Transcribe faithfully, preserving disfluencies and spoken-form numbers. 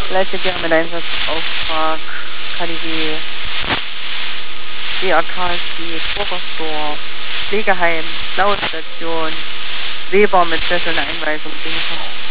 Leistet Ihre mit Einsatzauftrag K D W, D A K S G, Burgersdorf, Pflegeheim, Blaue Station, Weber mit Sessel eine Einweisung.